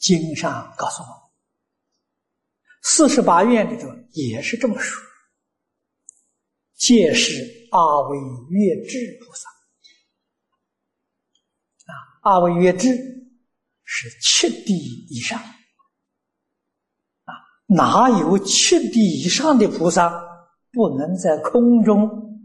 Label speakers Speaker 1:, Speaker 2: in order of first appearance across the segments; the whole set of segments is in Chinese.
Speaker 1: 经上告诉我们，48愿里头也是这么说，皆是阿惟越致菩萨。阿惟越致是7地以上，哪有7地以上的菩萨不能在空中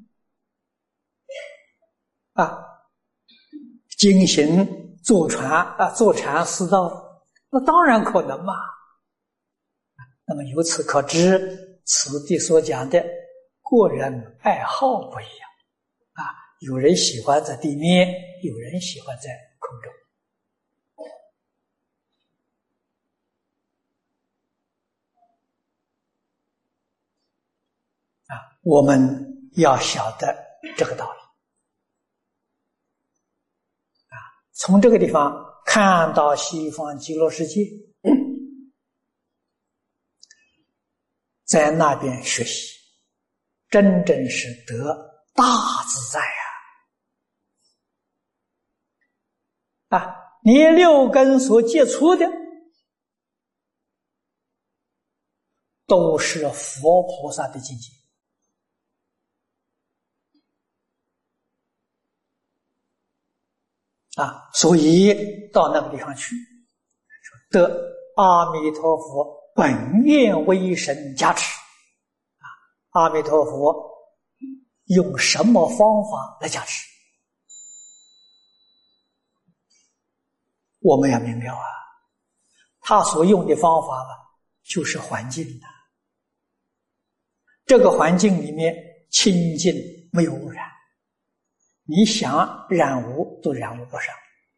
Speaker 1: 经行坐禅思道？那当然可能嘛。那么由此可知，此地所讲的个人爱好不一样有人喜欢在地面，有人喜欢在空中。我们要晓得这个道理从这个地方看到西方极乐世界，在那边学习，真正是得大自在你6根所接触的都是佛菩萨的境界所以到那个地方去，得阿弥陀佛本愿威神加持阿弥陀佛用什么方法来加持？我们要明了他所用的方法就是环境这个环境里面清净没有污染，你想染污都染污不上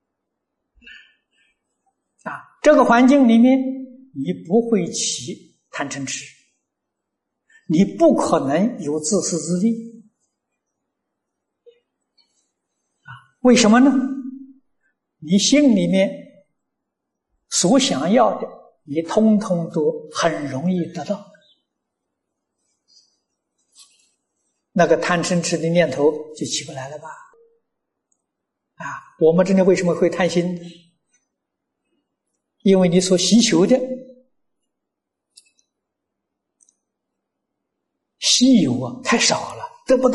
Speaker 1: 这个环境里面你不会起贪嗔痴，你不可能有自私自利为什么呢？你心里面所想要的你通通都很容易得到，那个贪嗔痴的念头就起不来了吧我们这里为什么会贪心？因为你所希求的稀有太少了，得不到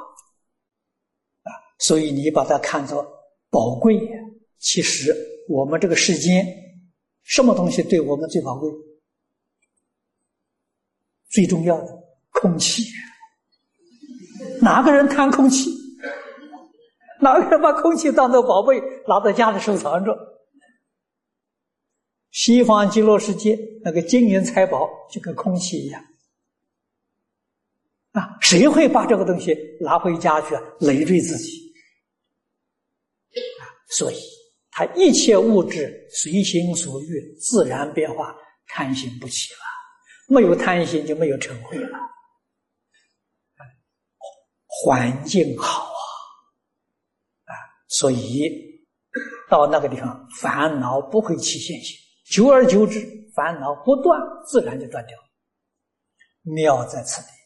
Speaker 1: 所以你把它看作宝贵其实我们这个世间什么东西对我们最宝贵？最重要的空气哪个人贪空气？哪个人把空气当作宝贝拿到家里收藏着？西方极乐世界那个金银财宝就跟空气一样谁会把这个东西拿回家去累赘自己所以他一切物质随心所欲自然变化，贪心不起了，没有贪心就没有嗔恚了环境好所以到那个地方烦恼不会起现行，久而久之烦恼不断，自然就断掉，妙在此地